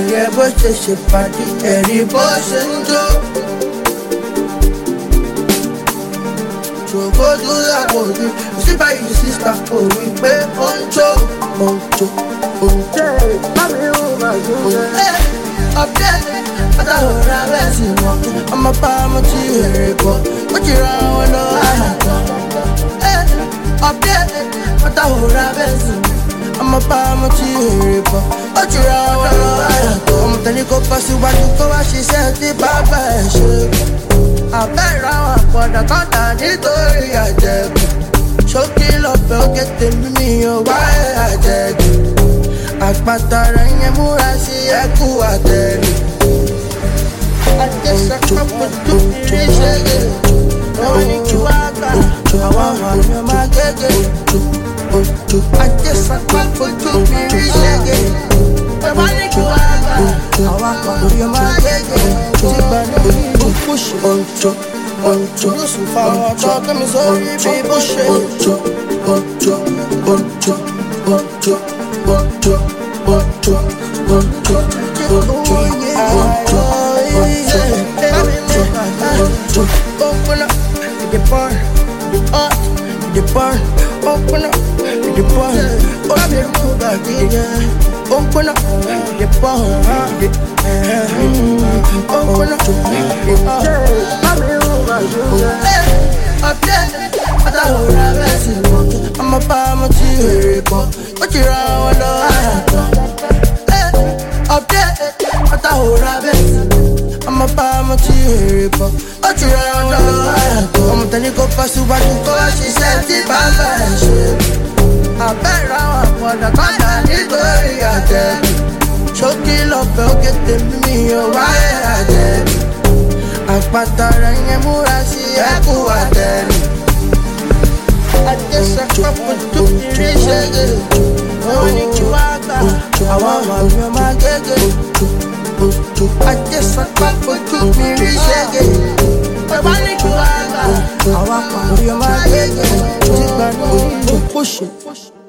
ẹ̀yẹ bó ṣe ṣe pàdé ẹ̀rí bó ṣe ń jó. Ṣògbódú lápòdì síbà yìí sísá òwì pé ó ń jó. Ó ń jó, ó ń jó. Bámi ó máa jó rẹ̀. Ọ̀pẹ́ àtàwòrán abẹ́ sí wọn. Ọmọ bá mo ti èrè bọ̀, ó ti ra wọn lọ àyàtọ̀. Ọ̀pẹ́ àtàwòrán abẹ́ sí wọn. Ọmọ bá mo ti èrè bọ̀, ó ti ra wọn lọ àyàtọ̀. Ọmọ tẹ́lẹ̀ kó bọ́ síwájú kó wá ṣiṣẹ́ tí bàbá ẹ̀ ṣe. Àbẹ́ ìráwọ̀ àpọ̀dà kọ́ńtà nítorí àjẹkù. Ṣókí lọ́fẹ̀ẹ́ ó ké tèmi mi ò wá ẹ̀ àjẹkù. Àpáta rẹ̀ yẹn múra sí ẹkú àtẹ̀lù. Àjẹsàkọ́ fojú kiri ṣẹ́gẹ̀. Wọ́n ní kí wá gbà àwọn àyàn máa gẹ́gẹ́. Àjẹsàkọ́ fojú kiri ṣẹ́gẹ̀. Wọ́n ní kí wá gbà àwọn àyàn máa gẹ́gẹ́. Tí gbà ní push onto lóṣù fáwọn ọ̀tọ́ kẹ́mi sórí bí bó ṣe. Open up, the bar, up, the bar. Open up, the bar. Open up, the bar. Open up, the bar. Àtàwòrán abẹ́ sí wọn. Ọmọ bá mo ti èrè bọ̀, ó ti ra wọn lọ àyàtọ̀. Ọ̀pẹ́ àtàwòrán abẹ́ sí wọn. Ọmọ bá mo ti èrè bọ̀, ó ti ra wọn lọ àyàtọ̀. Ọmọ tẹ́lẹ̀ kó bọ́ síwájú kó wá ṣiṣẹ́ tí bàbá ẹ̀ ṣe. Àbẹ́ ìráwọ̀ àpọ̀dà kọ́ńtà nítorí àjẹkù. Ṣókí lọ́fẹ̀ẹ́ ó ké tèmi mi ò wá ẹ̀ àjẹkù. Àpáta rẹ̀ yẹn múra sí ẹkú àtẹ̀lù. Àjẹsàkọ́ fojú kiri ṣẹ́gẹ̀. Wọ́n ní kí wá gbà àwọn àyàn máa gẹ́gẹ́. Àjẹsàkọ́ fojú kiri ṣẹ́gẹ̀. Wọ́n ní kí wá gbà àwọn àyàn máa gẹ́gẹ́. Tí gbà ní ojú kò ṣe.